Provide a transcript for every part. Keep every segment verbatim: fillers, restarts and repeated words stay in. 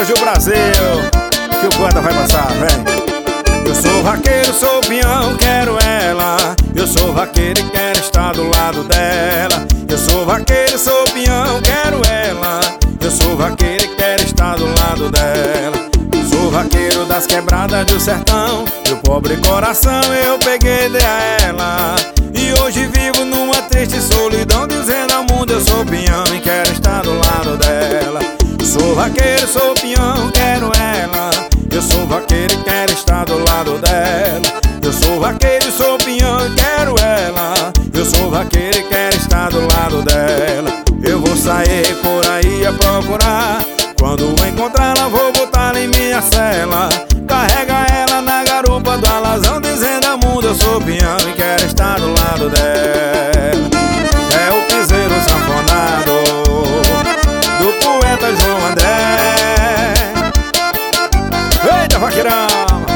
Brasil, Brasil, que o poeta vai passar, vem. Eu sou vaqueiro, sou peão, quero ela. Eu sou vaqueiro e quero estar do lado dela. Eu sou vaqueiro, sou peão, quero ela. Eu sou vaqueiro e quero estar do lado dela. Sou vaqueiro das quebradas do sertão. Meu pobre coração eu peguei e dei a ela. E hoje vivo numa triste solidão, dizendo ao mundo eu sou peão e quero estar do lado dela. Sou vaqueiro, sou peão, quero ela. Eu sou vaqueiro e quero estar do lado dela. Eu sou vaqueiro, sou peão e quero ela. Eu sou vaqueiro e quero estar do lado dela. Eu vou sair por aí a procurar. Quando encontrá-la vou botá-la em minha cela. Carrega ela na garupa do alazão, dizendo ao mundo eu sou peão e quero estar do lado dela. É o piseiro sanfonado do poeta João André. Eita, vaqueirão!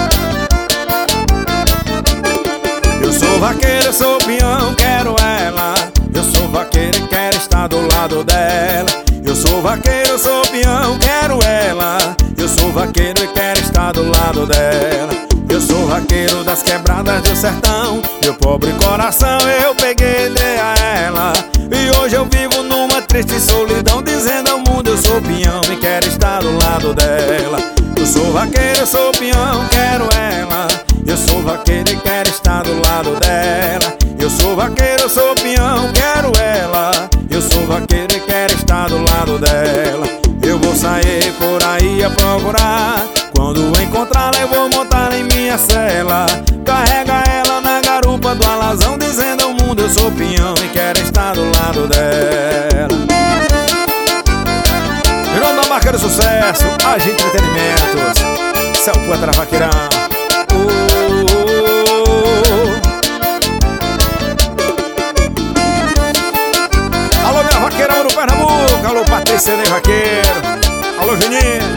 Eu sou vaqueiro, eu sou peão, quero ela. Eu sou vaqueiro e quero estar do lado dela. Eu sou vaqueiro, eu sou peão, quero ela. Eu sou vaqueiro e quero estar do lado dela. Eu sou vaqueiro das quebradas do sertão. Meu pobre coração eu peguei e dei a ela. E hoje eu vivo numa triste solidão, dizendo ao mundo eu sou peão e quero estar do lado dela. Eu sou vaqueiro, eu sou peão, quero ela. Eu sou vaqueiro e quero estar do lado dela. Eu sou vaqueiro, eu sou peão, quero ela. Eu sou vaqueiro e quero estar do lado dela. Eu vou sair por aí a procurar. Quando encontrá-la eu vou montá-la em minha cela. Carrega ela na garupa do alazão, dizendo ao mundo eu sou peão e quero estar do lado dela. Virou da marca do sucesso, Agente Entretenimentos. Céu poeta da vaqueirão. Alô, minha vaqueirão do Pernambuco. Alô, Patrícia, nem vaqueiro. Alô, Juninho.